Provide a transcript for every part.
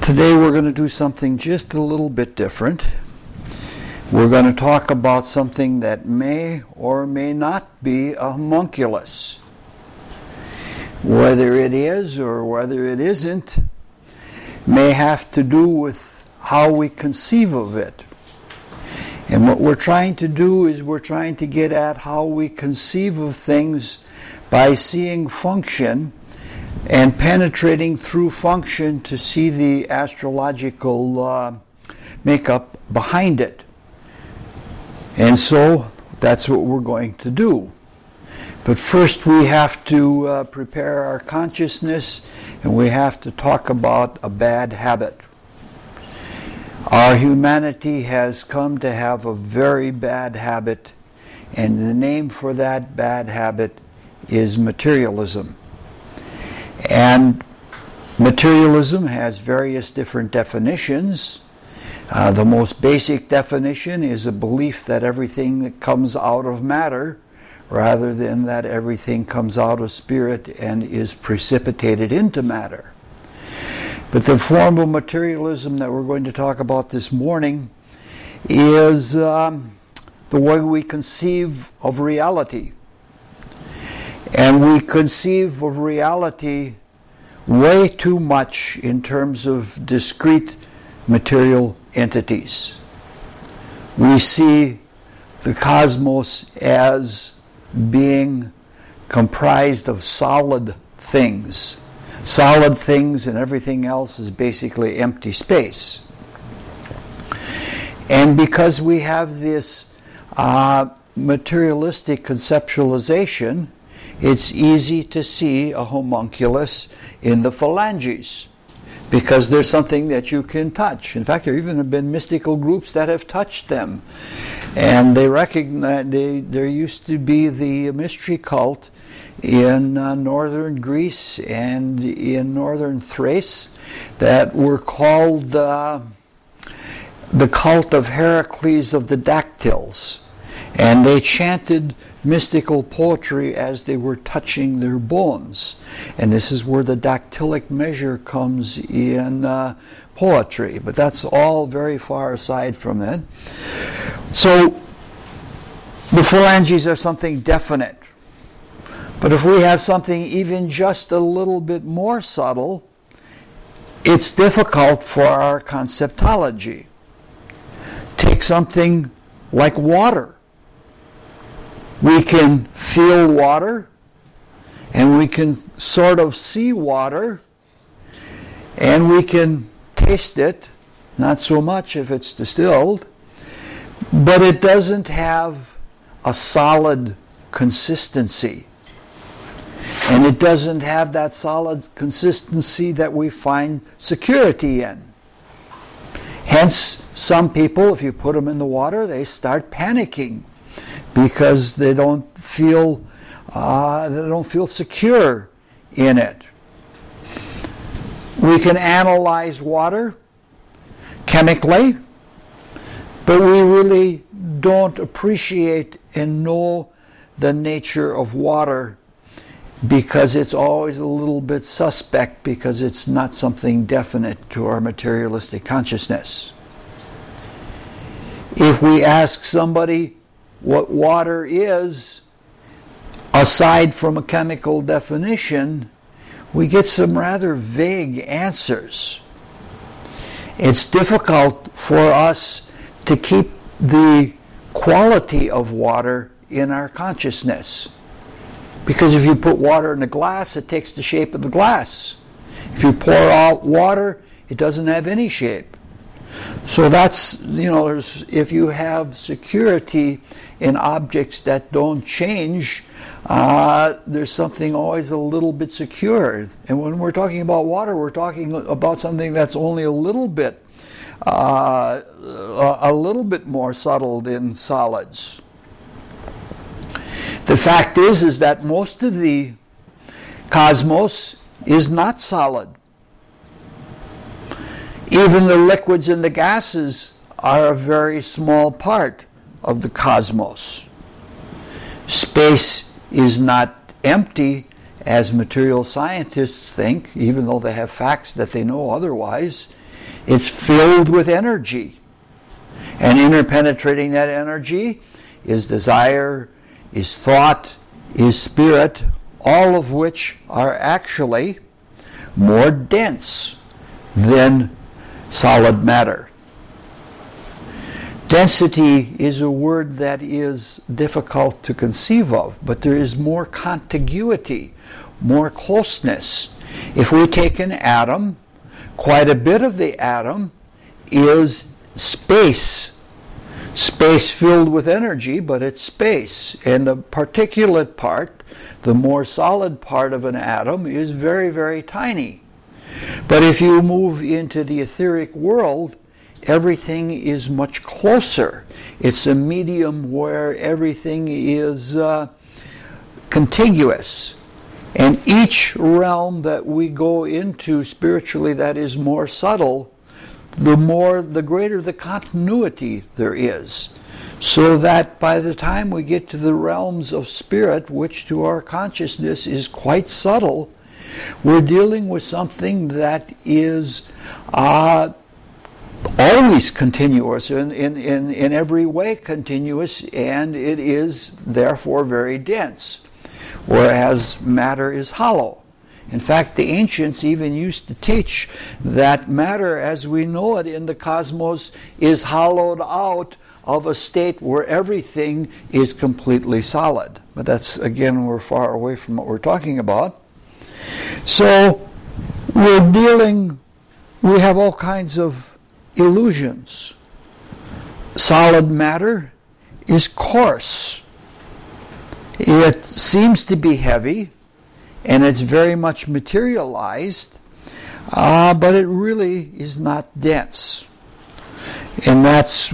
Today we're going to do something just a little bit different. We're going to talk about something that may or may not be a homunculus. Whether it is or whether it isn't may have to do with how we conceive of it. And what we're trying to do is we're trying to get at how we conceive of things by seeing function and penetrating through function to see the astrological makeup behind it. And so that's what we're going to do. But first we have to prepare our consciousness, and we have to talk about a bad habit. Our humanity has come to have a very bad habit, and the name for that bad habit is materialism. And materialism has various different definitions. The most basic definition is a belief that everything that comes out of matter, rather than that everything comes out of spirit and is precipitated into matter. But the form of materialism that we're going to talk about this morning is the way we conceive of reality. And we conceive of reality way too much in terms of discrete material entities. We see the cosmos as being comprised of solid things. Solid things, and everything else is basically empty space. And because we have this materialistic conceptualization, it's easy to see a homunculus in the phalanges, because there's something that you can touch. In fact, there even have been mystical groups that have touched them. And they recognize, there used to be the mystery cult in northern Greece and in northern Thrace that were called the cult of Heracles of the Dactyls. And they chanted mystical poetry as they were touching their bones. And this is where the dactylic measure comes in poetry. But that's all very far aside from it. So the phalanges are something definite. But if we have something even just a little bit more subtle, it's difficult for our conceptology. Take something like water. We can feel water, and we can sort of see water, and we can taste it, not so much if it's distilled, but it doesn't have a solid consistency. And it doesn't have that solid consistency that we find security in. Hence, some people, if you put them in the water, they start panicking because they don't feel secure in it. We can analyze water chemically, but we really don't appreciate and know the nature of water, because it's always a little bit suspect, because it's not something definite to our materialistic consciousness. If we ask somebody what water is, aside from a chemical definition, we get some rather vague answers. It's difficult for us to keep the quality of water in our consciousness. Because if you put water in a glass, it takes the shape of the glass. If you pour out water, it doesn't have any shape. So that's, if you have security in objects that don't change, there's something always a little bit secure. And when we're talking about water, we're talking about something that's only a little bit more subtle than solids. The fact is that most of the cosmos is not solid. Even the liquids and the gases are a very small part of the cosmos. Space is not empty, as material scientists think, even though they have facts that they know otherwise. It's filled with energy. And interpenetrating that energy is desire, is thought, is spirit, all of which are actually more dense than solid matter. Density is a word that is difficult to conceive of, but there is more contiguity, more closeness. If we take an atom, quite a bit of the atom is space. Space filled with energy, but it's space. And the particulate part, the more solid part of an atom, is very, very tiny. But if you move into the etheric world, everything is much closer. It's a medium where everything is contiguous. And each realm that we go into spiritually that is more subtle, the greater the continuity there is. So that by the time we get to the realms of spirit, which to our consciousness is quite subtle, we're dealing with something that is always continuous, in every way continuous, and it is therefore very dense, whereas matter is hollow. In fact, the ancients even used to teach that matter as we know it in the cosmos is hollowed out of a state where everything is completely solid. But that's, again, we're far away from what we're talking about. So we have all kinds of illusions. Solid matter is coarse. It seems to be heavy, and it's very much materialized, but it really is not dense. And that's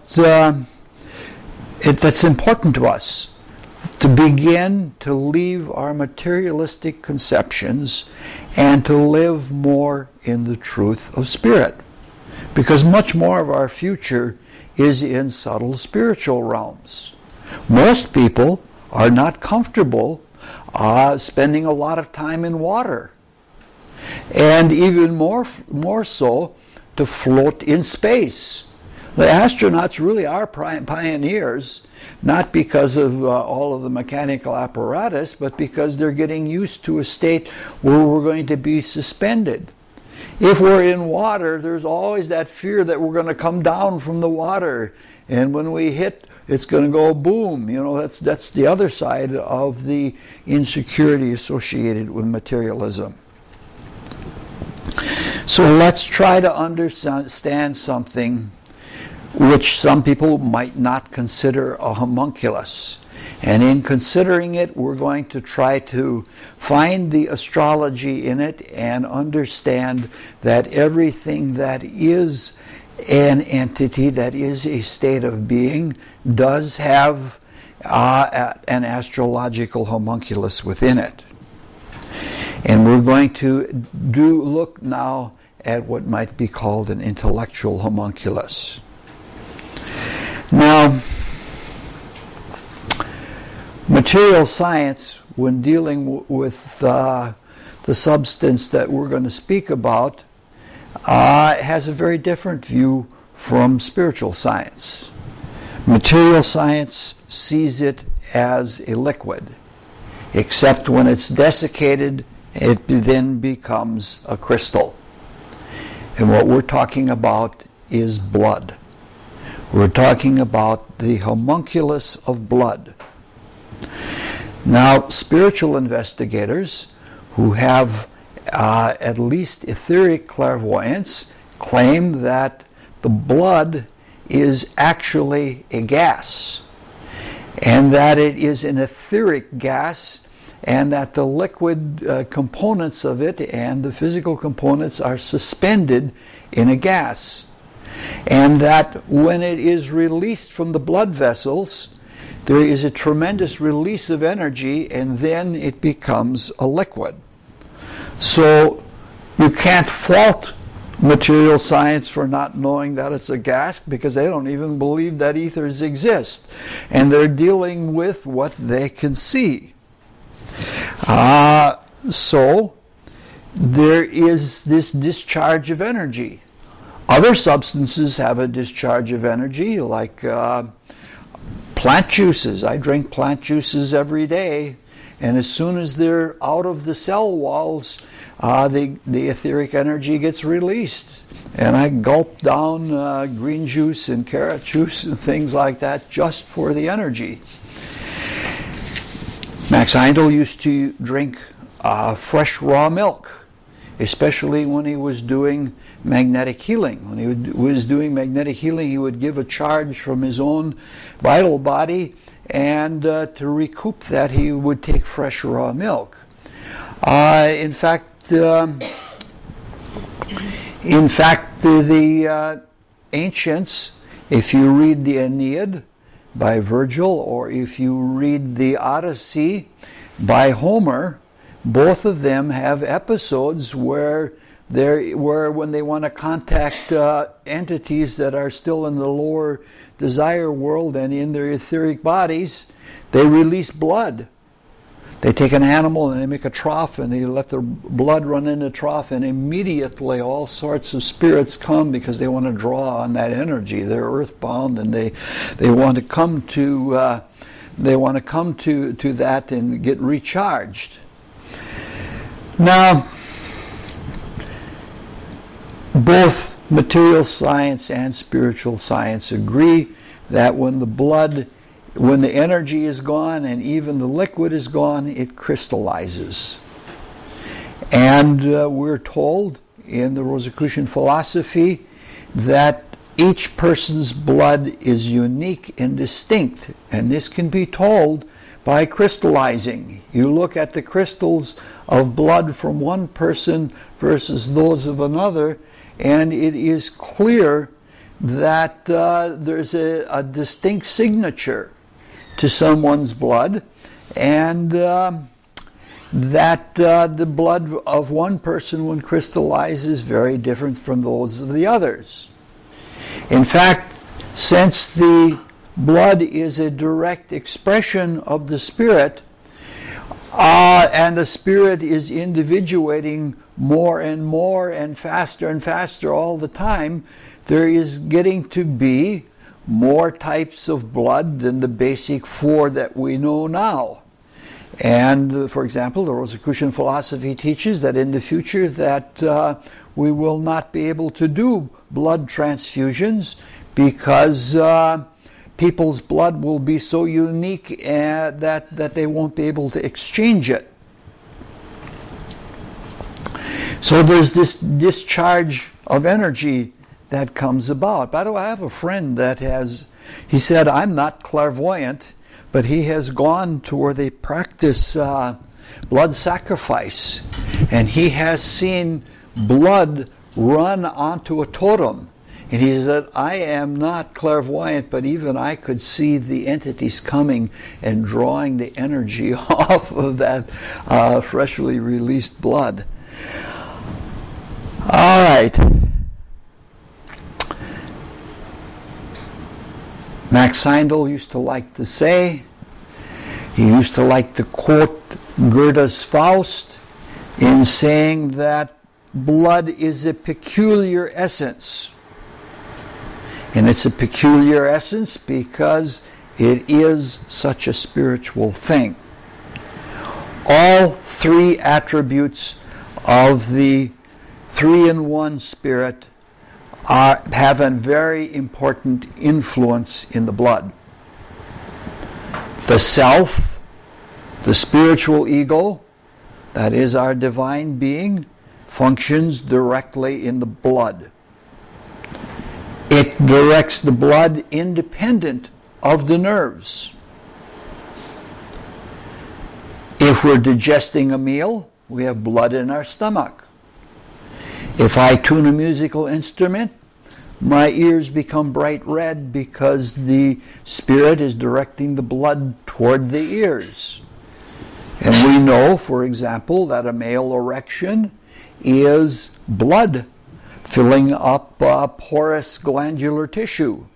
that's important to us, to begin to leave our materialistic conceptions and to live more in the truth of spirit. Because much more of our future is in subtle spiritual realms. Most people are not comfortable spending a lot of time in water, and even more so to float in space. The astronauts really are pioneers, not because of all of the mechanical apparatus, but because they're getting used to a state where we're going to be suspended. If we're in water, there's always that fear that we're going to come down from the water, and when we hit, it's going to go boom. You know, that's the other side of the insecurity associated with materialism. So let's try to understand something which some people might not consider a homunculus. And in considering it, we're going to try to find the astrology in it and understand that everything that is an entity, that is a state of being, does have an astrological homunculus within it. And we're going to look now at what might be called an intellectual homunculus. Now, material science, when dealing with the substance that we're going to speak about, has a very different view from spiritual science. Material science sees it as a liquid, except when it's desiccated, it then becomes a crystal. And what we're talking about is blood. We're talking about the homunculus of blood. Now, spiritual investigators who have at least etheric clairvoyance claim that the blood is actually a gas, and that it is an etheric gas, and that the liquid components of it and the physical components are suspended in a gas, and that when it is released from the blood vessels, there is a tremendous release of energy, and then it becomes a liquid. So you can't fault material science for not knowing that it's a gas, because they don't even believe that ethers exist, and they're dealing with what they can see. So there is this discharge of energy. Other substances have a discharge of energy, like plant juices. I drink plant juices every day, and as soon as they're out of the cell walls, the etheric energy gets released. And I gulp down green juice and carrot juice and things like that just for the energy. Max Heindel used to drink fresh raw milk, especially when he was doing magnetic healing. When he was doing magnetic healing, he would give a charge from his own vital body, and to recoup that, he would take fresh raw milk. In fact, the ancients, if you read the Aeneid by Virgil, or if you read the Odyssey by Homer, both of them have episodes where when they want to contact entities that are still in the lower desire world and in their etheric bodies, they release blood. They take an animal and they make a trough and they let the blood run in the trough, and immediately all sorts of spirits come because they want to draw on that energy. They're earthbound, and they want to come to that and get recharged. Now, both material science and spiritual science agree that when the energy is gone and even the liquid is gone, it crystallizes. And we're told in the Rosicrucian philosophy that each person's blood is unique and distinct, and this can be told by crystallizing. You look at the crystals of blood from one person versus those of another, and it is clear that there's a distinct signature to someone's blood, and that the blood of one person when crystallized is very different from those of the others. In fact, since the blood is a direct expression of the spirit, and the spirit is individuating more and more and faster all the time, there is getting to be more types of blood than the basic 4 that we know now. And for example, the Rosicrucian philosophy teaches that in the future that we will not be able to do blood transfusions because people's blood will be so unique that they won't be able to exchange it. So there's this discharge of energy that comes about. By the way, I have a friend that he said, I'm not clairvoyant, but he has gone to where they practice blood sacrifice, and he has seen blood run onto a totem. And he said, I am not clairvoyant, but even I could see the entities coming and drawing the energy off of that freshly released blood. All right. Max Heindel used to like to say, he used to like to quote Goethe's Faust in saying that blood is a peculiar essence. And it's a peculiar essence because it is such a spiritual thing. All 3 attributes of the 3-in-1 spirit have a very important influence in the blood. The self, the spiritual ego, that is our divine being, functions directly in the blood. It directs the blood independent of the nerves. If we're digesting a meal, we have blood in our stomach. If I tune a musical instrument, my ears become bright red because the spirit is directing the blood toward the ears. And we know, for example, that a male erection is blood filling up porous glandular tissue.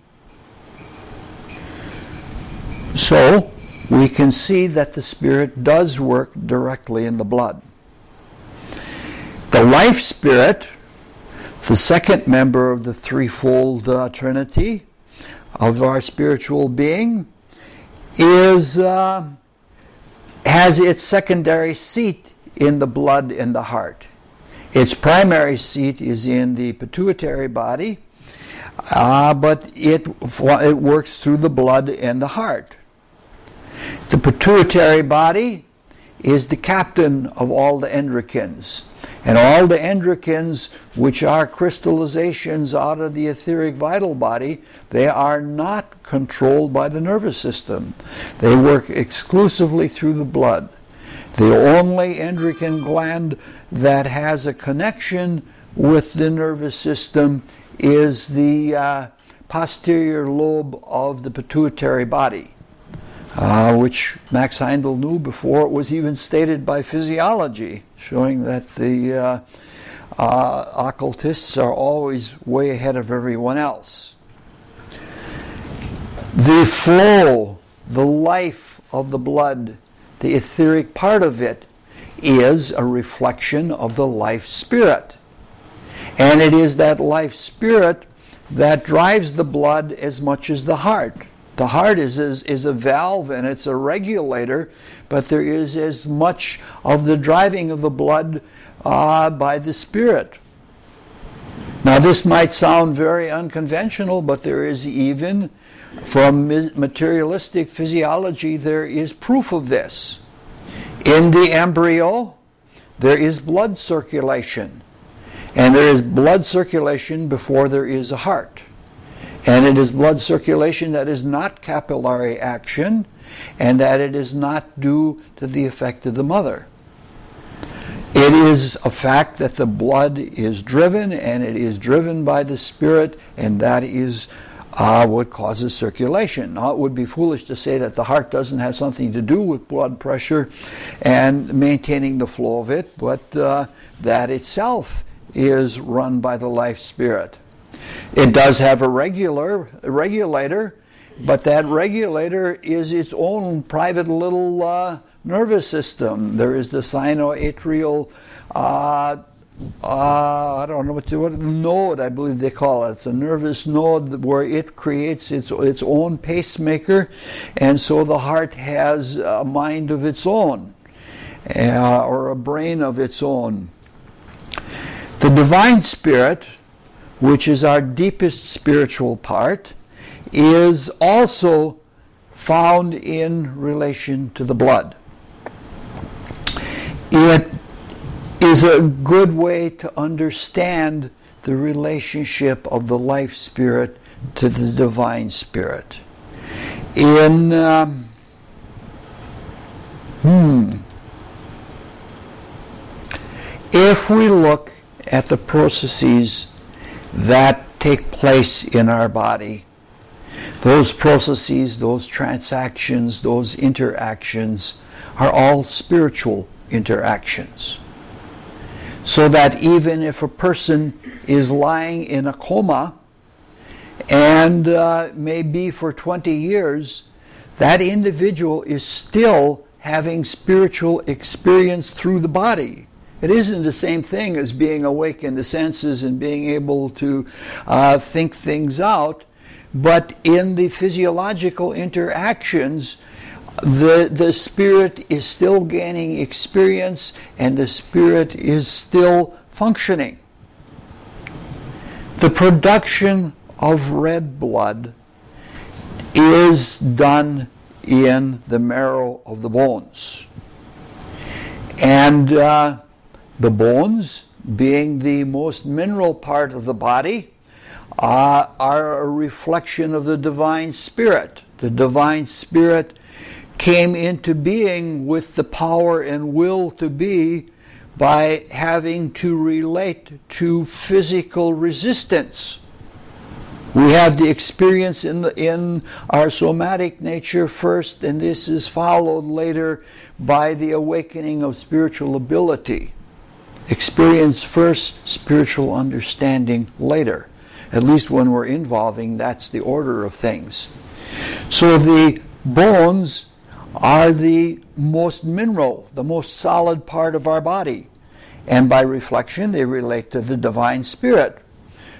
So we can see that the spirit does work directly in the blood. The life spirit, The second member of the threefold Trinity of our spiritual being has its secondary seat in the blood and the heart. Its primary seat is in the pituitary body, but it works through the blood and the heart. The pituitary body is the captain of all the endocrines. And all the endocrines, which are crystallizations out of the etheric vital body, they are not controlled by the nervous system. They work exclusively through the blood. The only endocrine gland that has a connection with the nervous system is the posterior lobe of the pituitary body, which Max Heindel knew before it was even stated by physiology, showing that the occultists are always way ahead of everyone else. The flow, the life of the blood, the etheric part of it, is a reflection of the life spirit. And it is that life spirit that drives the blood as much as the heart. The heart is a valve and it's a regulator, but there is as much of the driving of the blood by the spirit. Now this might sound very unconventional, but there is even, from materialistic physiology, there is proof of this. In the embryo, there is blood circulation. And there is blood circulation before there is a heart. And it is blood circulation that is not capillary action, and that it is not due to the effect of the mother. It is a fact that the blood is driven, and it is driven by the spirit, and that is what causes circulation. Now, it would be foolish to say that the heart doesn't have something to do with blood pressure and maintaining the flow of it, but that itself is run by the life spirit. It does have a regulator, but that regulator is its own private little nervous system. There is the sinoatrial, I don't know what node, I believe they call it. It's a nervous node where it creates its own pacemaker, and so the heart has a mind of its own, or a brain of its own. The divine spirit, which is our deepest spiritual part, is also found in relation to the blood. It is a good way to understand the relationship of the life spirit to the divine spirit. If we look at the processes that take place in our body, those processes, those transactions, those interactions are all spiritual interactions. So that even if a person is lying in a coma and may be for 20 years, that individual is still having spiritual experience through the body. It isn't the same thing as being awake in the senses and being able to think things out, but in the physiological interactions, the spirit is still gaining experience and the spirit is still functioning. The production of red blood is done in the marrow of the bones. And the bones, being the most mineral part of the body, are a reflection of the divine spirit. The divine spirit came into being with the power and will to be by having to relate to physical resistance. We have the experience in our somatic nature first, and this is followed later by the awakening of spiritual ability. Experience first, spiritual understanding later. At least when we're involving, that's the order of things. So the bones are the most mineral, the most solid part of our body. And by reflection, they relate to the divine spirit.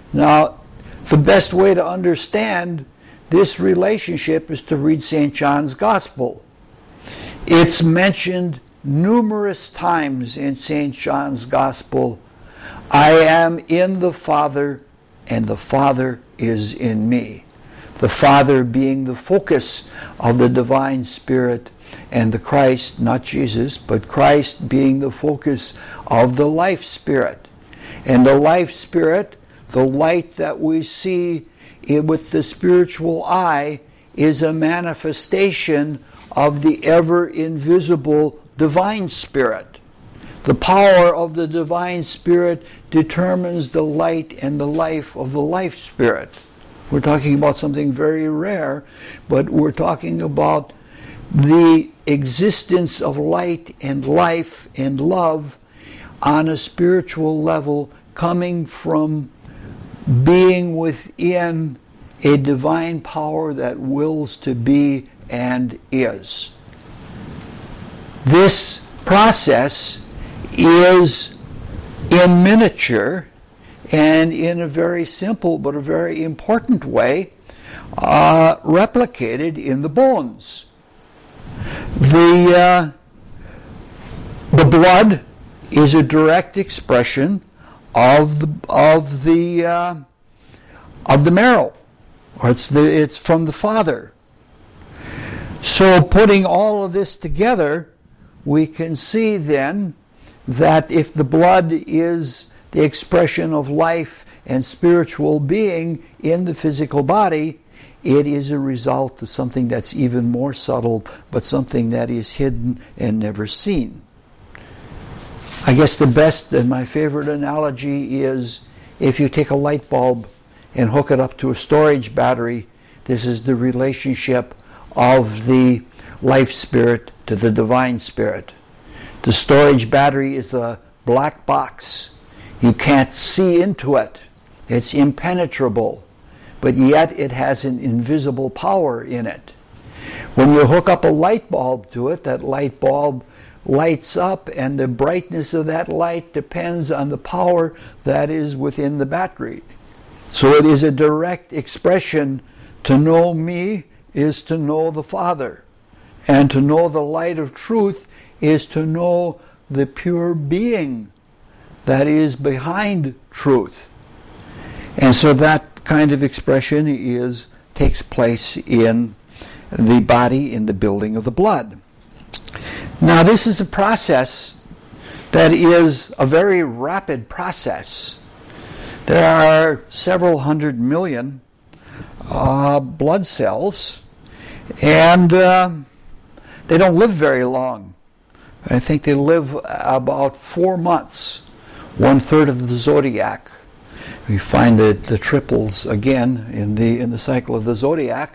Now, the best way to understand this relationship is to read St. John's Gospel. It's mentioned numerous times in St. John's Gospel. I am in the Father, and the Father is in me. The Father being the focus of the divine Spirit, and the Christ, not Jesus, but Christ being the focus of the life Spirit. And the life Spirit, the light that we see with the spiritual eye, is a manifestation of the ever invisible divine Spirit. The power of the divine Spirit determines the light and the life of the life Spirit. We're talking about something very rare, but we're talking about the existence of light and life and love on a spiritual level, coming from being within a divine power that wills to be and is. This process is in miniature and in a very simple but a very important way replicated in the bones. The blood is a direct expression of the marrow, or it's from the Father. So putting all of this together, we can see then that if the blood is the expression of life and spiritual being in the physical body, it is a result of something that's even more subtle, but something that is hidden and never seen. I guess the best and my favorite analogy is if you take a light bulb and hook it up to a storage battery. This is the relationship of the life Spirit to the divine Spirit. The storage battery is a black box. You can't see into it. It's impenetrable, but yet it has an invisible power in it. When you hook up a light bulb to it, that light bulb lights up, and the brightness of that light depends on the power that is within the battery. So it is a direct expression. To know me is to know the Father, and to know the light of truth is to know the pure being that is behind truth. And so that kind of expression takes place in the body, in the building of the blood. Now this is a process that is a very rapid process. There are several 100 million blood cells, and they don't live very long. I think they live about 4 months, 1/3 of the zodiac. We find the triples again in the cycle of the zodiac,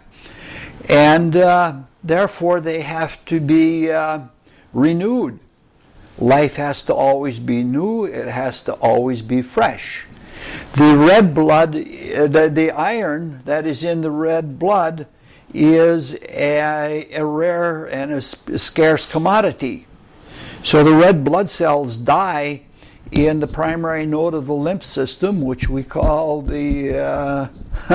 and therefore they have to be renewed. Life has to always be new. It has to always be fresh. The red blood, the iron that is in the red blood, is a rare and a scarce commodity. So the red blood cells die in the primary node of the lymph system, which we call the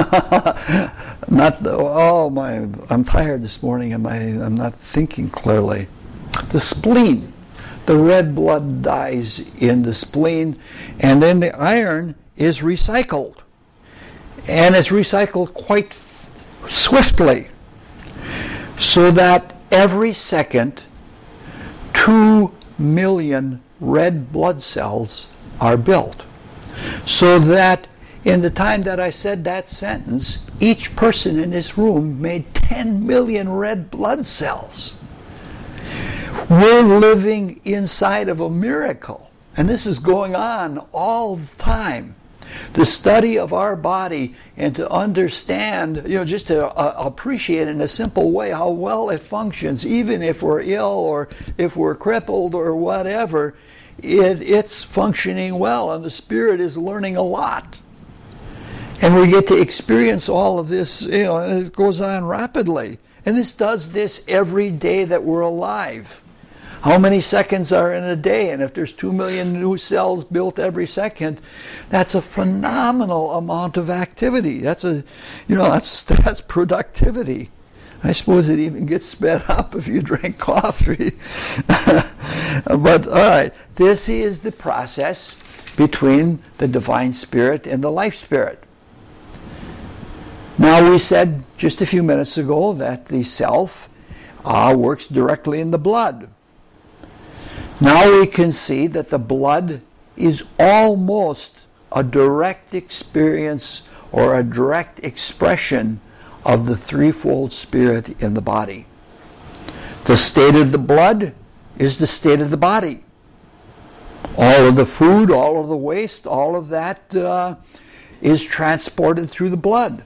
I'm tired this morning. I'm not thinking clearly. The spleen. The red blood dies in the spleen, and then the iron is recycled, and it's recycled quite swiftly, so that every second 2 million red blood cells are built. So that in the time that I said that sentence, each person in this room made 10 million red blood cells. We're living inside of a miracle, and this is going on all the time. The study of our body and to understand, just to appreciate in a simple way how well it functions, even if we're ill or if we're crippled or whatever, it's functioning well, and the Spirit is learning a lot. And we get to experience all of this, it goes on rapidly. And this does this every day that we're alive. How many seconds are in a day? And if there's 2 million new cells built every second, that's a phenomenal amount of activity. That's productivity. I suppose it even gets sped up if you drink coffee. But all right, this is the process between the divine spirit and the life spirit. Now, we said just a few minutes ago that the self works directly in the blood. Now we can see that the blood is almost a direct experience or a direct expression of the threefold spirit in the body. The state of the blood is the state of the body. All of the food, all of the waste, all of that is transported through the blood.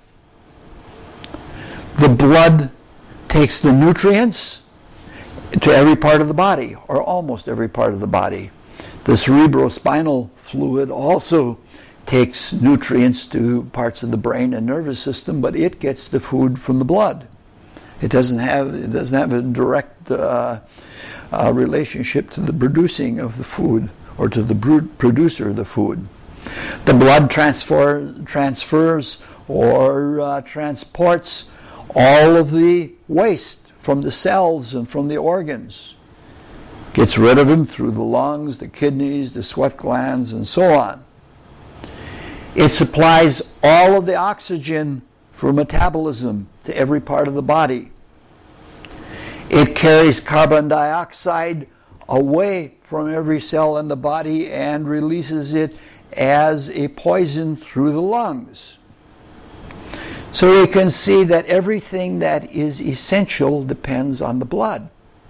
The blood takes the nutrients to every part of the body, or almost every part of the body. The cerebrospinal fluid also takes nutrients to parts of the brain and nervous system, but it gets the food from the blood. It doesn't have a direct relationship to the producing of the food or to the producer of the food. The blood transfers or transports all of the waste from the cells and from the organs. Gets rid of them through the lungs, the kidneys, the sweat glands, and so on. It supplies all of the oxygen for metabolism to every part of the body. It carries carbon dioxide away from every cell in the body and releases it as a poison through the lungs. So we can see that everything that is essential depends on the blood.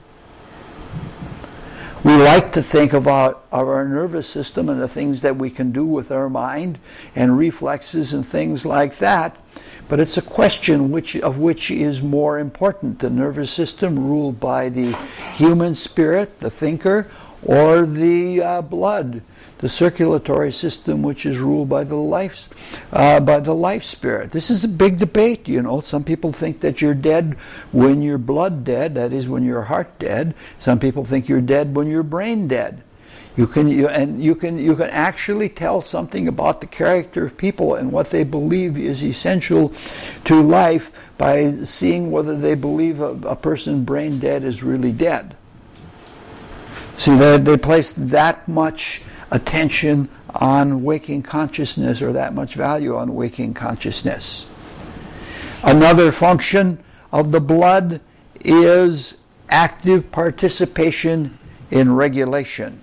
We like to think about our nervous system and the things that we can do with our mind and reflexes and things like that, but it's a question of which is more important, the nervous system ruled by the human spirit, the thinker, or the blood, the circulatory system, which is ruled by the life spirit. This is a big debate, you know. Some people think that you're dead when you're blood dead, that is, when you're heart dead. Some people think you're dead when you're brain dead. You can actually tell something about the character of people and what they believe is essential to life by seeing whether they believe a person brain dead is really dead. See, they place that much attention on waking consciousness, or that much value on waking consciousness. Another function of the blood is active participation in regulation.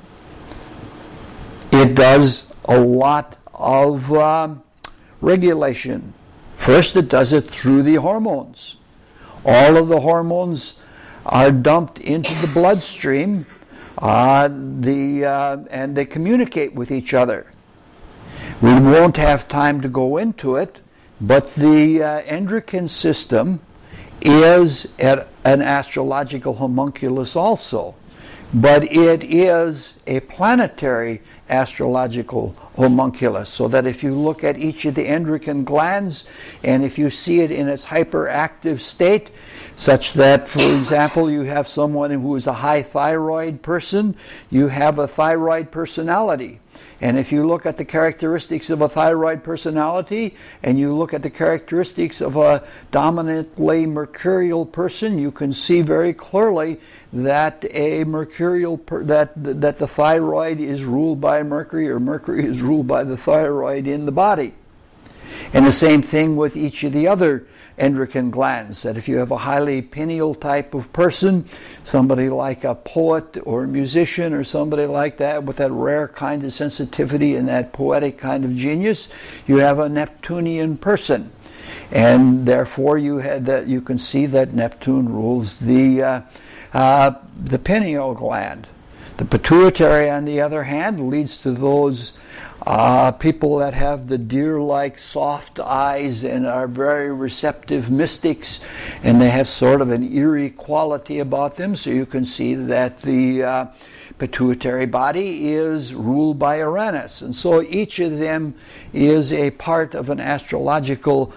It does a lot of regulation. First, it does it through the hormones. All of the hormones are dumped into the bloodstream, and they communicate with each other. We won't have time to go into it, but the endocrine system is an astrological homunculus also, but it is a planetary astrological homunculus, so that if you look at each of the endocrine glands and if you see it in its hyperactive state, such that, for example, you have someone who is a high thyroid person, you have a thyroid personality. And if you look at the characteristics of a thyroid personality and you look at the characteristics of a dominantly mercurial person, you can see very clearly that that the thyroid is ruled by Mercury, or Mercury is ruled by the thyroid in the body. And the same thing with each of the other endocrine glands, that if you have a highly pineal type of person, somebody like a poet or a musician or somebody like that with that rare kind of sensitivity and that poetic kind of genius, you have a Neptunian person. And therefore you can see that Neptune rules the pineal gland. The pituitary, on the other hand, leads to those people that have the deer-like soft eyes and are very receptive mystics, and they have sort of an eerie quality about them. So you can see that the pituitary body is ruled by Uranus. And so each of them is a part of an astrological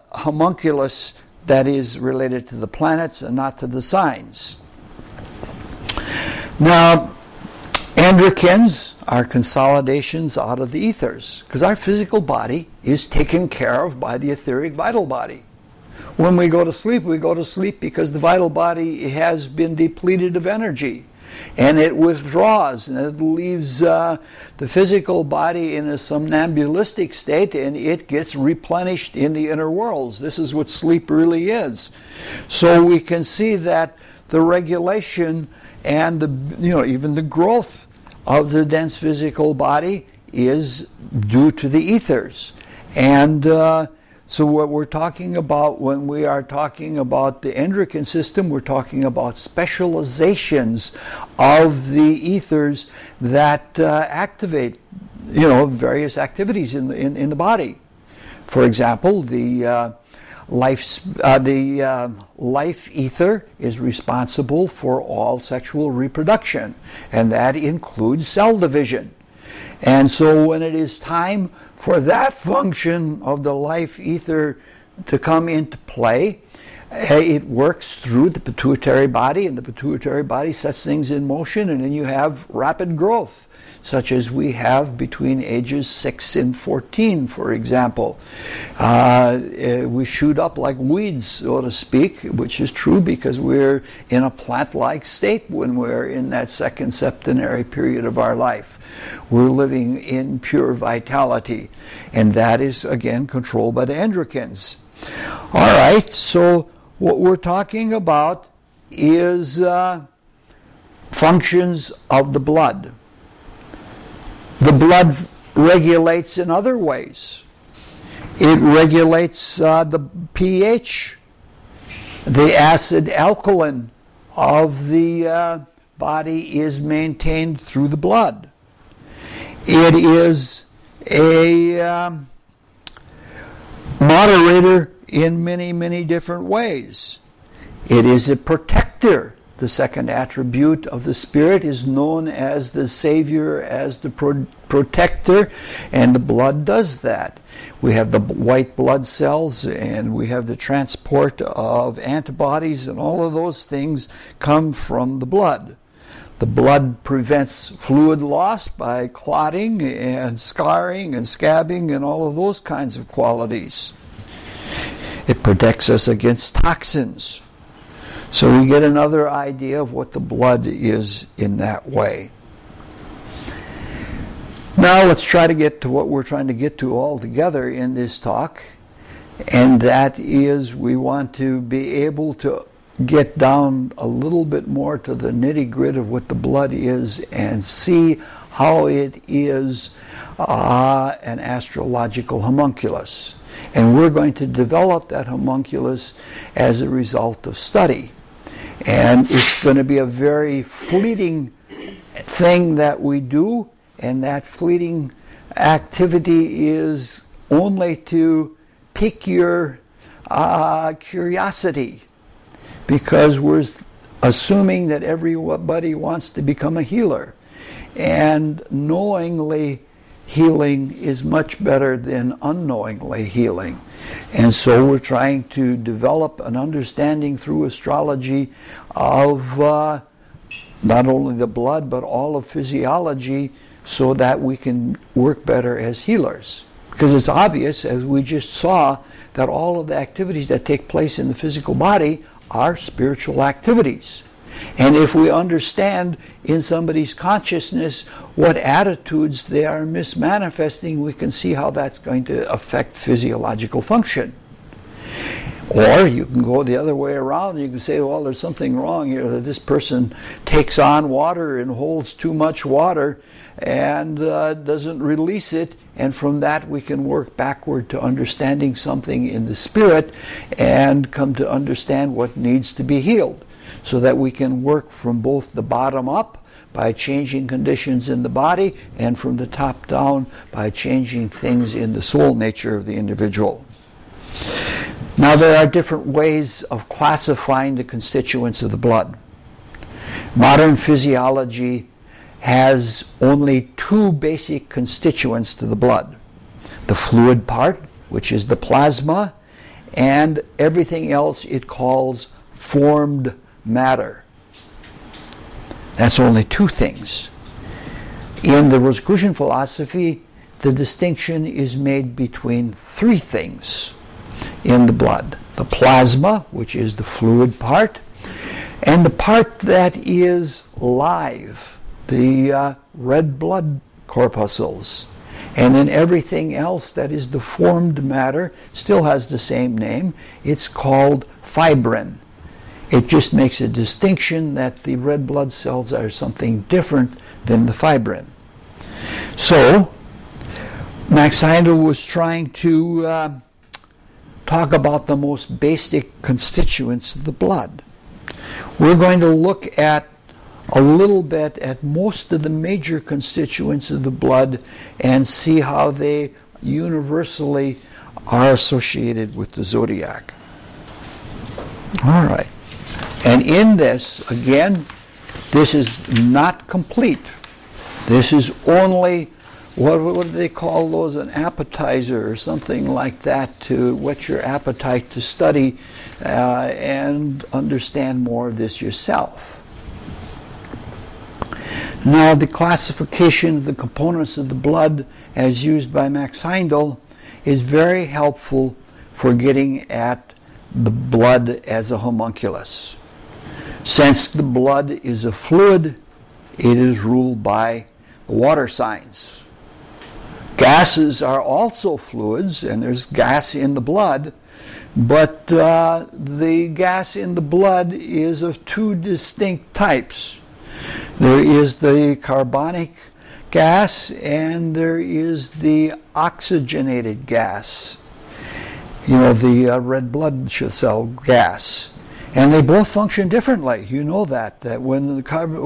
homunculus that is related to the planets and not to the signs. Now, androgens are consolidations out of the ethers, because our physical body is taken care of by the etheric vital body. When we go to sleep because the vital body has been depleted of energy, and it withdraws, and it leaves the physical body in a somnambulistic state, and it gets replenished in the inner worlds. This is what sleep really is. So we can see that the regulation and even the growth of the dense physical body is due to the ethers. And so what we're talking about when we are talking about the endocrine system, we're talking about specializations of the ethers that activate, various activities in the body. For example, the life ether is responsible for all sexual reproduction, and that includes cell division. And so when it is time for that function of the life ether to come into play, it works through the pituitary body, and the pituitary body sets things in motion, and then you have rapid growth, such as we have between ages 6 and 14, for example. We shoot up like weeds, so to speak, which is true because we're in a plant-like state when we're in that second septenary period of our life. We're living in pure vitality, and that is, again, controlled by the androgens. All right, so what we're talking about is functions of the blood. The blood regulates in other ways. It regulates the pH, the acid alkaline of the body is maintained through the blood. It is a moderator in many, many different ways. It is a protector. The second attribute of the Spirit is known as the Savior, as the protector, and the blood does that. We have the white blood cells, and we have the transport of antibodies, and all of those things come from the blood. The blood prevents fluid loss by clotting and scarring and scabbing and all of those kinds of qualities. It protects us against toxins. So we get another idea of what the blood is in that way. Now let's try to get to what we're trying to get to all together in this talk, and that is we want to be able to get down a little bit more to the nitty-gritty of what the blood is and see how it is an astrological homunculus. And we're going to develop that homunculus as a result of study. And it's going to be a very fleeting thing that we do, and that fleeting activity is only to pique your curiosity, because we're assuming that everybody wants to become a healer. And knowingly healing is much better than unknowingly healing. And so we're trying to develop an understanding through astrology of not only the blood but all of physiology, so that we can work better as healers. Because it's obvious, as we just saw, that all of the activities that take place in the physical body are spiritual activities. And if we understand in somebody's consciousness what attitudes they are mismanifesting, we can see how that's going to affect physiological function. Or you can go the other way around. You can say, well, there's something wrong here, that this person takes on water and holds too much water and doesn't release it, and from that we can work backward to understanding something in the spirit and come to understand what needs to be healed, so that we can work from both the bottom up by changing conditions in the body, and from the top down by changing things in the soul nature of the individual. Now, there are different ways of classifying the constituents of the blood. Modern physiology has only two basic constituents to the blood: the fluid part, which is the plasma, and everything else it calls formed matter. That's only two things. In the Rosicrucian philosophy, the distinction is made between three things in the blood. The plasma, which is the fluid part, and the part that is live, the red blood corpuscles. And then everything else that is the formed matter still has the same name. It's called fibrin. It just makes a distinction that the red blood cells are something different than the fibrin. So, Max Heindel was trying to talk about the most basic constituents of the blood. We're going to look at a little bit at most of the major constituents of the blood and see how they universally are associated with the zodiac. All right. And in this, again, this is not complete. This is only, what do they call those, an appetizer or something like that, to whet your appetite to study and understand more of this yourself. Now, the classification of the components of the blood as used by Max Heindel is very helpful for getting at the blood as a homunculus. Since the blood is a fluid, it is ruled by the water signs. Gases are also fluids, and there's gas in the blood, but the gas in the blood is of two distinct types. There is the carbonic gas and there is the oxygenated gas. You know, the red blood cell gas. And they both function differently. You know that when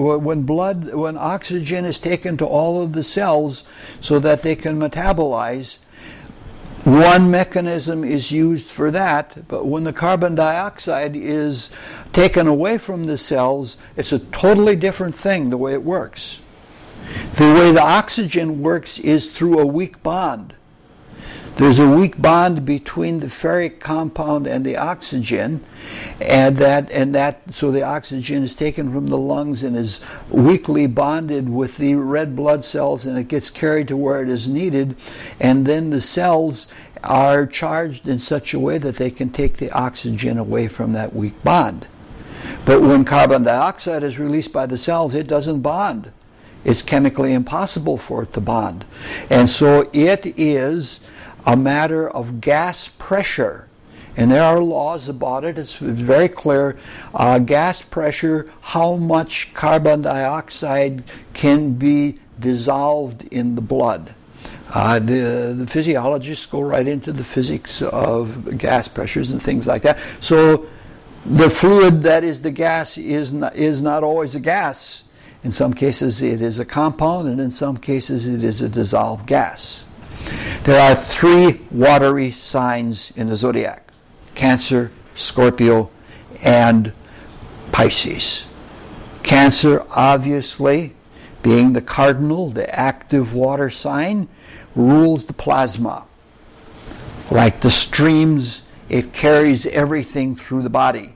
oxygen is taken to all of the cells so that they can metabolize, one mechanism is used for that, but when the carbon dioxide is taken away from the cells, it's a totally different thing the way it works. The way the oxygen works is through a weak bond. There's a weak bond between the ferric compound and the oxygen, and so the oxygen is taken from the lungs and is weakly bonded with the red blood cells, and it gets carried to where it is needed, and then the cells are charged in such a way that they can take the oxygen away from that weak bond. But when carbon dioxide is released by the cells, it doesn't bond. It's chemically impossible for it to bond. And so it is a matter of gas pressure. And there are laws about it. It's very clear. Gas pressure, how much carbon dioxide can be dissolved in the blood. The physiologists go right into the physics of gas pressures and things like that. So the fluid that is the gas is not always a gas. In some cases it is a compound, and in some cases it is a dissolved gas. There are three watery signs in the zodiac: Cancer, Scorpio, and Pisces. Cancer, obviously, being the cardinal, the active water sign, rules the plasma. Like the streams, it carries everything through the body.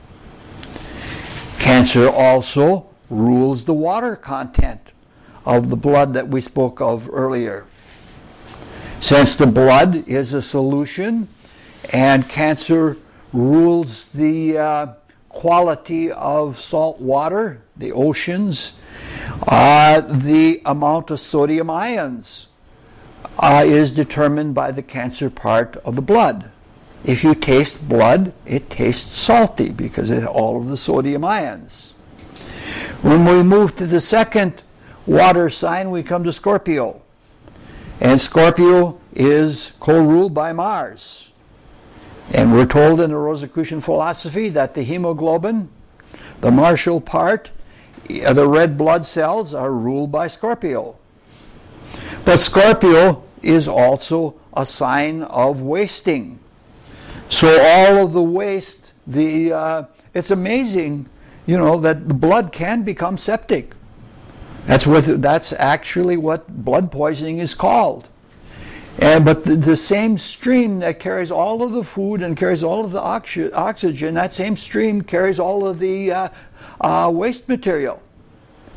Cancer also rules the water content of the blood that we spoke of earlier. Since the blood is a solution and Cancer rules the quality of salt water, the oceans, the amount of sodium ions is determined by the Cancer part of the blood. If you taste blood, it tastes salty because of all of the sodium ions. When we move to the second water sign, we come to Scorpio. And Scorpio is co-ruled by Mars. And we're told in the Rosicrucian philosophy that the hemoglobin, the Marshall part, the red blood cells are ruled by Scorpio. But Scorpio is also a sign of wasting. So all of the waste, it's amazing, that the blood can become septic. That's actually what blood poisoning is called. But the same stream that carries all of the food and carries all of the oxygen, that same stream carries all of the waste material.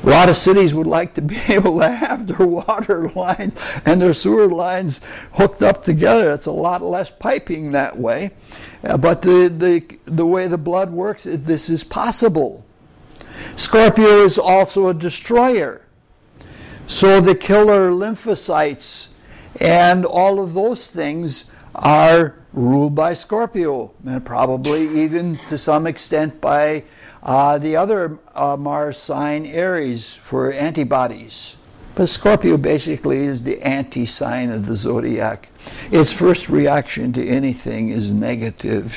A lot of cities would like to be able to have their water lines and their sewer lines hooked up together. It's a lot less piping that way. But the way the blood works, this is possible. Scorpio is also a destroyer. So the killer lymphocytes and all of those things are ruled by Scorpio, and probably even to some extent by the other Mars sign, Aries, for antibodies. But Scorpio basically is the anti-sign of the zodiac. Its first reaction to anything is negative,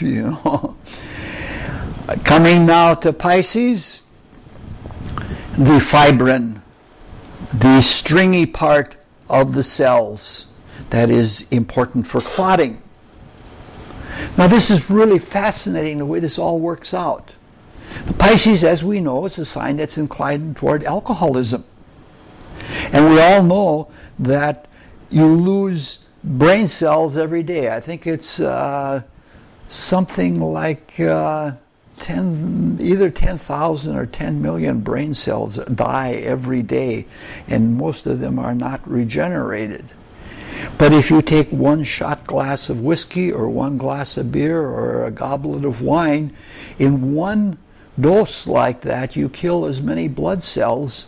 Coming now to Pisces, the fibrin, the stringy part of the cells that is important for clotting. Now this is really fascinating, the way this all works out. Pisces, as we know, is a sign that's inclined toward alcoholism. And we all know that you lose brain cells every day. I think it's something like either 10,000 or 10 million brain cells die every day, and most of them are not regenerated. But if you take one shot glass of whiskey or one glass of beer or a goblet of wine, in one dose like that, you kill as many brain cells,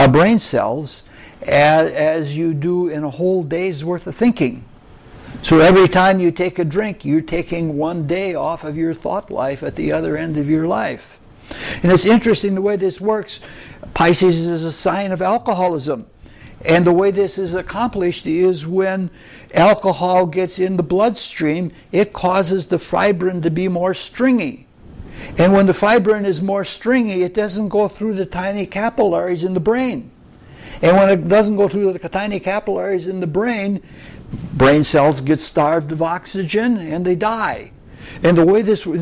as you do in a whole day's worth of thinking. So every time you take a drink, you're taking one day off of your thought life at the other end of your life. And it's interesting the way this works. Pisces is a sign of alcoholism. And the way this is accomplished is when alcohol gets in the bloodstream, it causes the fibrin to be more stringy. And when the fibrin is more stringy, it doesn't go through the tiny capillaries in the brain. And when it doesn't go through the tiny capillaries in the brain cells get starved of oxygen and they die. And the way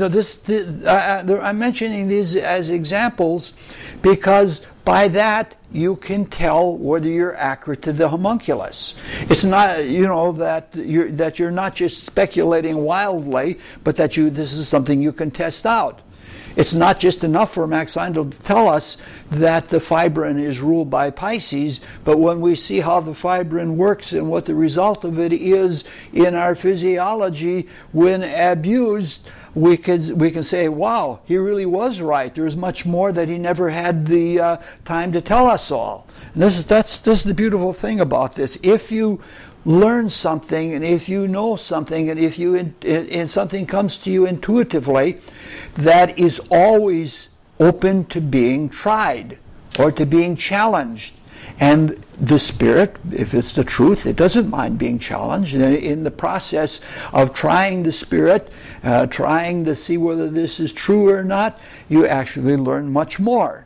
I'm mentioning these as examples because by that you can tell whether you're accurate to the homunculus. It's not, that you're not just speculating wildly, but that this is something you can test out. It's not just enough for Max Heindel to tell us that the fibrin is ruled by Pisces, but when we see how the fibrin works and what the result of it is in our physiology when abused, we can say, wow, he really was right. There's much more that he never had the time to tell us all. And this is the beautiful thing about this. If you learn something, and if you know something, and if and something comes to you intuitively, that is always open to being tried or to being challenged. And the spirit, if it's the truth, it doesn't mind being challenged. And in the process of trying the spirit, trying to see whether this is true or not, you actually learn much more.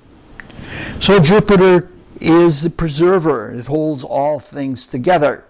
So Jupiter is the preserver. It holds all things together.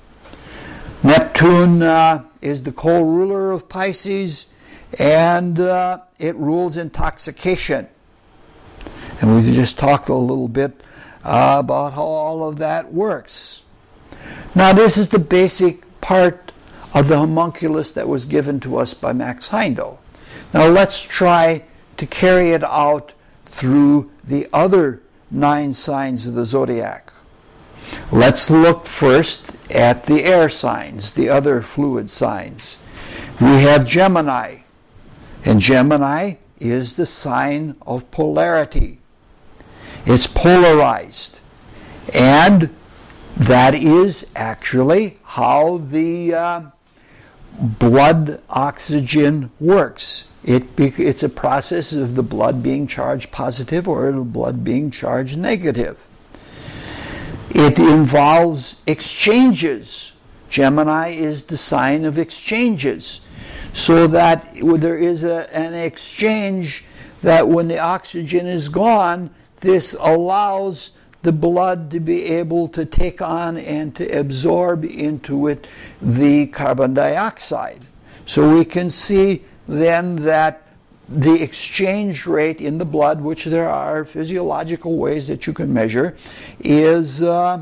Neptune is the co-ruler of Pisces, and it rules intoxication. And we've just talked a little bit about how all of that works. Now this is the basic part of the homunculus that was given to us by Max Heindel. Now let's try to carry it out through the other 9 signs of the zodiac. Let's look first at the air signs, the other fluid signs. We have Gemini, and Gemini is the sign of polarity. It's polarized, and that is actually how the blood oxygen works. It's a process of the blood being charged positive or the blood being charged negative. It involves exchanges. Gemini is the sign of exchanges. So that there is an exchange that when the oxygen is gone, this allows the blood to be able to take on and to absorb into it the carbon dioxide. So we can see then that the exchange rate in the blood, which there are physiological ways that you can measure, is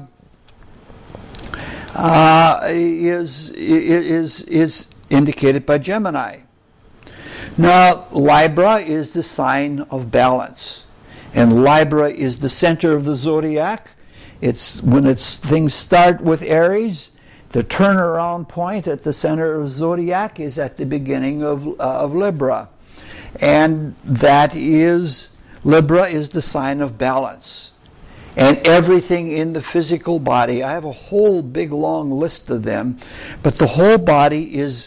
indicated by Gemini. Now, Libra is the sign of balance. And Libra is the center of the zodiac. Things start with Aries, the turnaround point at the center of zodiac is at the beginning of Libra. And Libra is the sign of balance. And everything in the physical body, I have a whole big long list of them, but the whole body is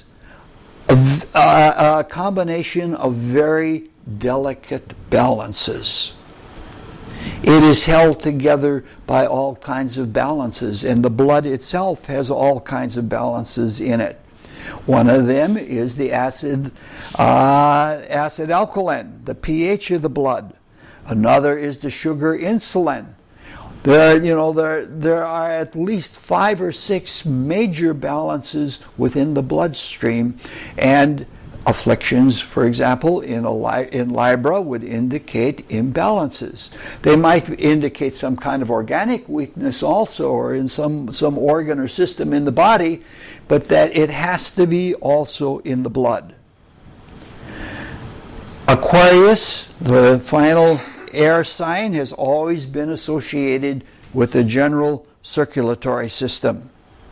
a combination of very delicate balances. It is held together by all kinds of balances, and the blood itself has all kinds of balances in it. One of them is the acid alkaline, the pH of the blood. Another is the sugar insulin. There are at least 5 or 6 major balances within the bloodstream, and afflictions, for example, in Libra would indicate imbalances. They might indicate some kind of organic weakness also, or in some organ or system in the body, but that it has to be also in the blood. Aquarius, the final air sign, has always been associated with the general circulatory system.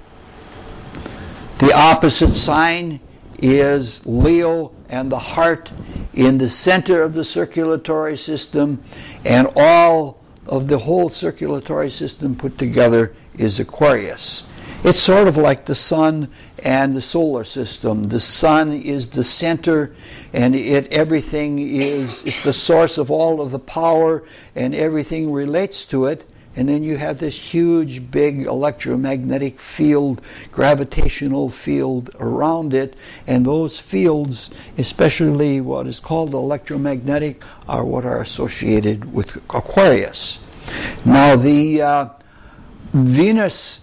The opposite sign is Leo, and the heart in the center of the circulatory system, and all of the whole circulatory system put together is Aquarius. It's sort of like the sun and the solar system. The sun is the center, and everything is the source of all of the power, and everything relates to it. And then you have this huge, big electromagnetic field, gravitational field around it. And those fields, especially what is called electromagnetic, are what are associated with Aquarius. Now, the Venus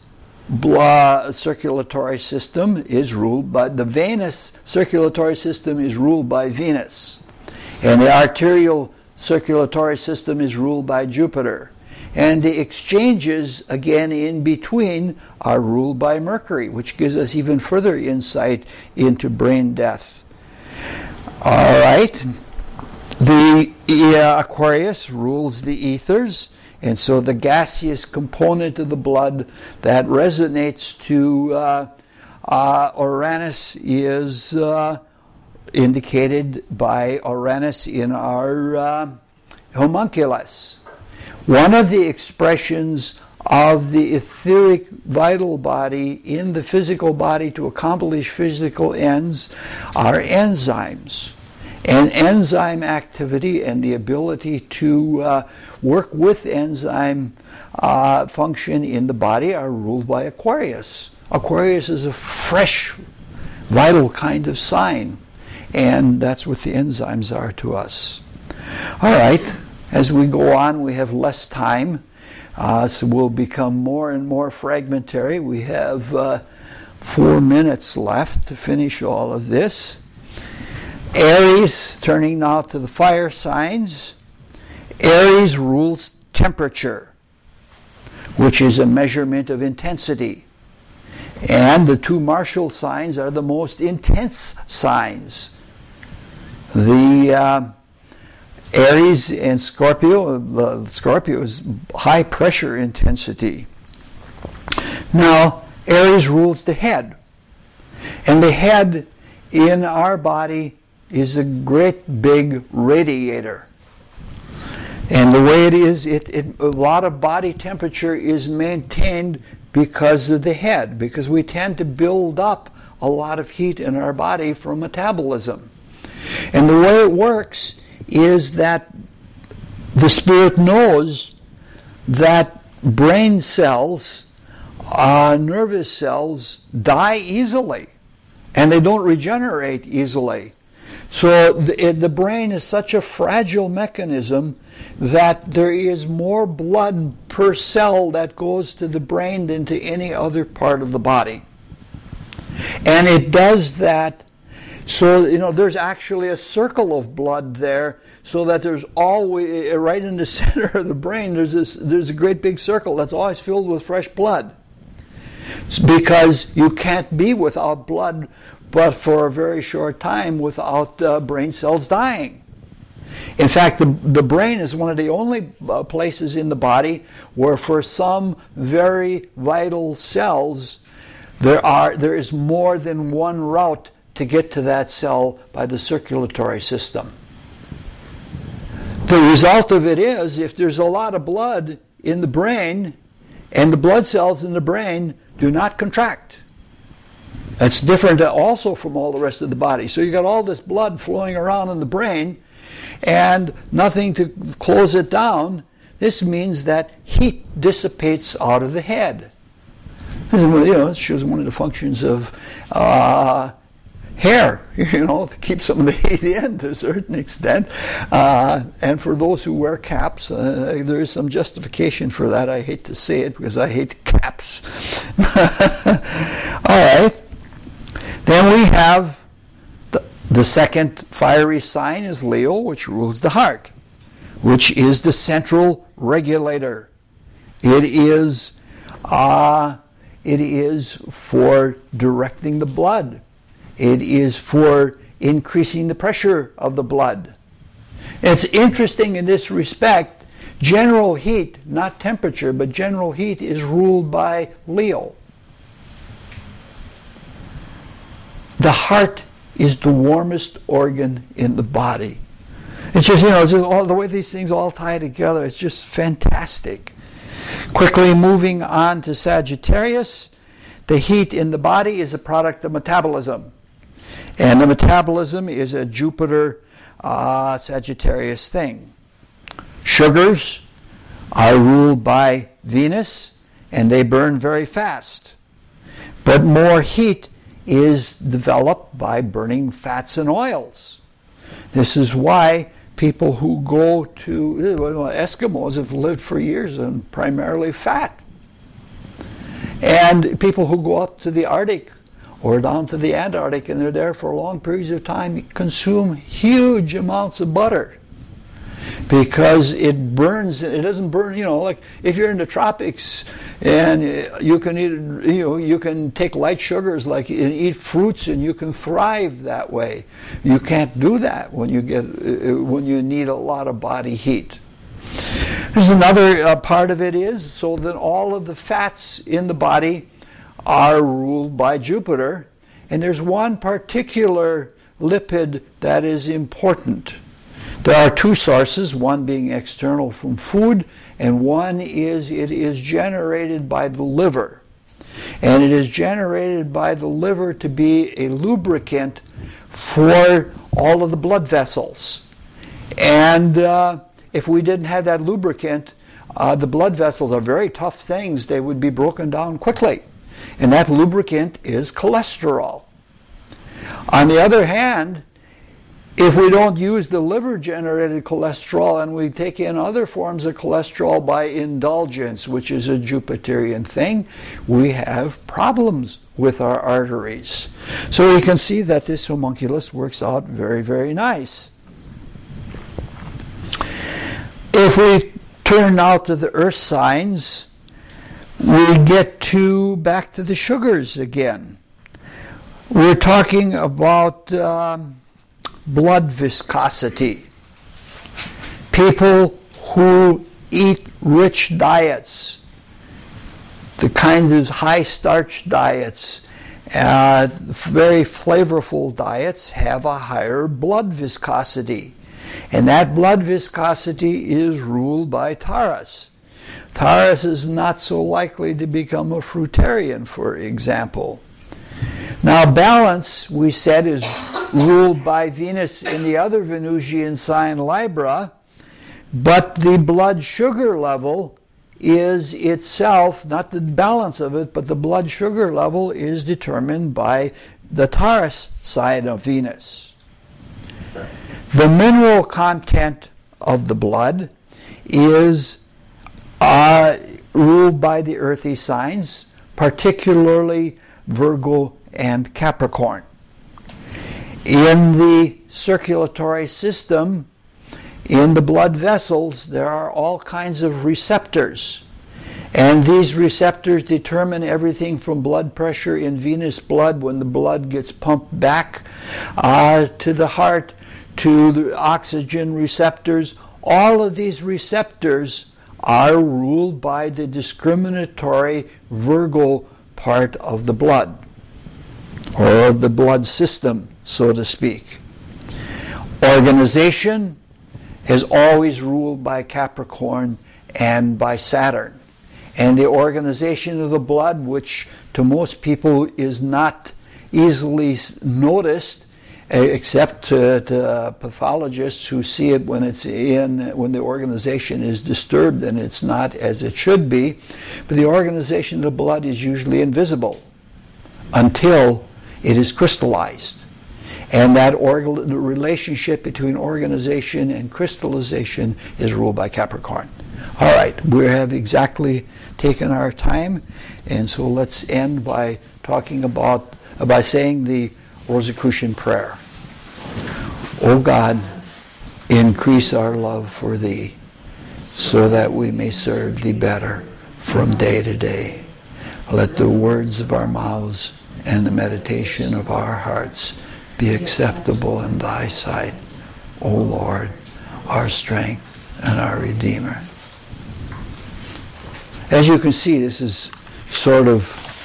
circulatory system is ruled by the Venus circulatory system is ruled by Venus, and the arterial circulatory system is ruled by Jupiter. And the exchanges, again, in between are ruled by Mercury, which gives us even further insight into brain death. All right. The Aquarius rules the ethers, and so the gaseous component of the blood that resonates to Uranus is indicated by Uranus in our homunculus. One of the expressions of the etheric vital body in the physical body to accomplish physical ends are enzymes. And enzyme activity and the ability to work with enzyme function in the body are ruled by Aquarius. Aquarius is a fresh, vital kind of sign, and that's what the enzymes are to us. All right. As we go on, we have less time, so we'll become more and more fragmentary. We have 4 minutes left to finish all of this. Aries, turning now to the fire signs. Aries rules temperature, which is a measurement of intensity. And the 2 Martial signs are the most intense signs. The Aries and Scorpio, the Scorpio is high pressure intensity. Now, Aries rules the head. And the head in our body is a great big radiator. And the way it is, a lot of body temperature is maintained because of the head, because we tend to build up a lot of heat in our body from metabolism. And the way it works is that the spirit knows that brain cells, nervous cells, die easily, and they don't regenerate easily. So the brain is such a fragile mechanism that there is more blood per cell that goes to the brain than to any other part of the body. And it does that. So, there's actually a circle of blood there, so that there's always, right in the center of the brain, there's a great big circle that's always filled with fresh blood. It's because you can't be without blood, but for a very short time without brain cells dying. In fact, the brain is one of the only places in the body where for some very vital cells there is more than one route to get to that cell by the circulatory system. The result of it is, if there's a lot of blood in the brain and the blood cells in the brain do not contract, that's different also from all the rest of the body. So you got all this blood flowing around in the brain and nothing to close it down. This means that heat dissipates out of the head. This is, it shows one of the functions of hair, to keep some of the heat in to a certain extent. And for those who wear caps, there is some justification for that. I hate to say it because I hate caps. All right. Then we have the second fiery sign is Leo, which rules the heart, which is the central regulator. It is for directing the blood. It is for increasing the pressure of the blood. It's interesting in this respect, general heat, not temperature, but general heat is ruled by Leo. The heart is the warmest organ in the body. It's just, it's just all the way these things all tie together. It's just fantastic. Quickly moving on to Sagittarius, the heat in the body is a product of metabolism. And the metabolism is a Jupiter Sagittarius thing. Sugars are ruled by Venus, and they burn very fast. But more heat is developed by burning fats and oils. This is why people who go to Eskimos have lived for years on primarily fat. And people who go up to the Arctic or down to the Antarctic and they're there for long periods of time consume huge amounts of butter because it burns. It doesn't burn, like if you're in the tropics and you can eat, you can take light sugars like and eat fruits and you can thrive that way. You can't do that when you need a lot of body heat. There's another part of it is so that all of the fats in the body are ruled by Jupiter, and there's one particular lipid that is important. There are two sources, one being external from food, and one is it is generated by the liver. And it is generated by the liver to be a lubricant for all of the blood vessels. And if we didn't have that lubricant, the blood vessels are very tough things. They would be broken down quickly. And that lubricant is cholesterol. On the other hand, if we don't use the liver-generated cholesterol and we take in other forms of cholesterol by indulgence, which is a Jupiterian thing, we have problems with our arteries. So we can see that this homunculus works out very, very nice. If we turn now to the earth signs, we get back to the sugars again. We're talking about blood viscosity. People who eat rich diets, the kinds of high starch diets, very flavorful diets have a higher blood viscosity. And that blood viscosity is ruled by Taurus. Taurus is not so likely to become a fruitarian, for example. Now, balance, we said, is ruled by Venus in the other Venusian sign, Libra, but the blood sugar level is itself, not the balance of it, but the blood sugar level is determined by the Taurus side of Venus. The mineral content of the blood is ruled by the earthy signs, particularly Virgo and Capricorn. In the circulatory system, in the blood vessels, there are all kinds of receptors. And these receptors determine everything from blood pressure in venous blood when the blood gets pumped back to the heart, to the oxygen receptors. All of these receptors are ruled by the discriminatory Virgo part of the blood, or the blood system, so to speak. Organization is always ruled by Capricorn and by Saturn. And the organization of the blood, which to most people is not easily noticed, except to pathologists who see it when the organization is disturbed and it's not as it should be. But the organization of the blood is usually invisible until it is crystallized. And that the relationship between organization and crystallization is ruled by Capricorn. All right, we have exactly taken our time, and so let's end by talking about, by saying the Rosicrucian prayer. O God, increase our love for Thee, so that we may serve Thee better from day to day. Let the words of our mouths and the meditation of our hearts be acceptable in Thy sight, O Lord, our strength and our Redeemer. As you can see, this is sort of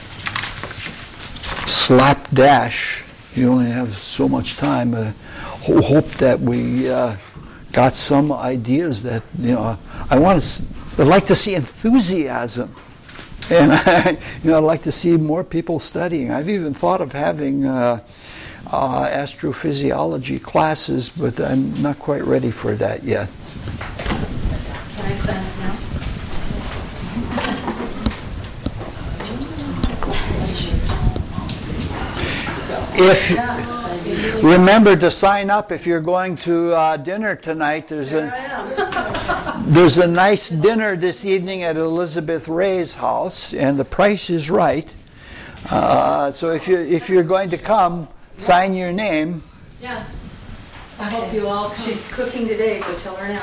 slapdash. You only have so much time. Hope that we got some ideas that, I'd like to see enthusiasm. And I'd like to see more people studying. I've even thought of having astrophysiology classes, but I'm not quite ready for that yet. Can I sign it now? Remember to sign up if you're going to dinner tonight. There's a nice dinner this evening at Elizabeth Ray's house, and the price is right. So if you're going to come, sign your name. Yeah. I hope you all come. She's cooking today, so tell her now.